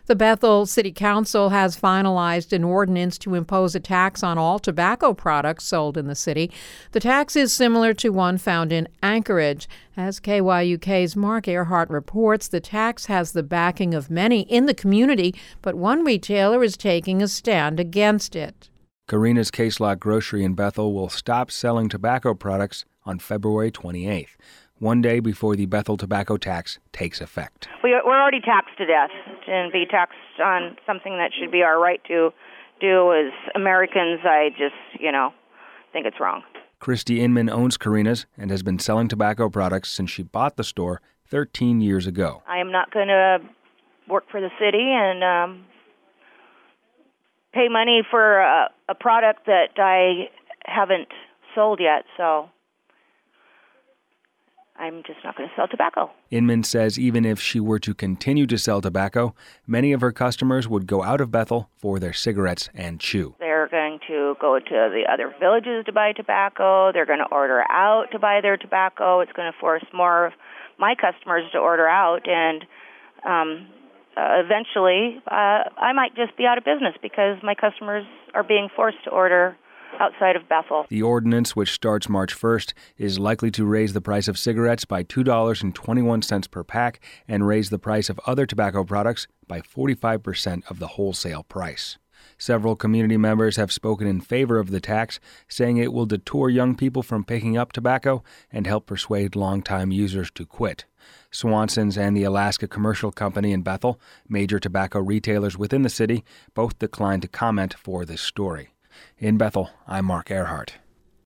The Bethel City Council has finalized an ordinance to impose a tax on all tobacco products sold in the city. The tax is similar to one found in Anchorage. As KYUK's Mark Earhart reports, the tax has the backing of many in the community, but one retailer is taking a stand against it. Karina's Case Lot Grocery in Bethel will stop selling tobacco products on February 28th. One day before the Bethel tobacco tax takes effect. We're already taxed to death, and be taxed on something that should be our right to do as Americans, I just, think it's wrong. Christy Inman owns Karina's and has been selling tobacco products since she bought the store 13 years ago. I am not going to work for the city and pay money for a product that I haven't sold yet, so I'm just not going to sell tobacco. Inman says even if she were to continue to sell tobacco, many of her customers would go out of Bethel for their cigarettes and chew. They're going to go to the other villages to buy tobacco. They're going to order out to buy their tobacco. It's going to force more of my customers to order out, and eventually I might just be out of business because my customers are being forced to order outside of Bethel. The ordinance, which starts March 1st, is likely to raise the price of cigarettes by $2.21 per pack and raise the price of other tobacco products by 45% of the wholesale price. Several community members have spoken in favor of the tax, saying it will deter young people from picking up tobacco and help persuade longtime users to quit. Swanson's and the Alaska Commercial Company in Bethel, major tobacco retailers within the city, both declined to comment for this story. In Bethel, I'm Mark Earhart.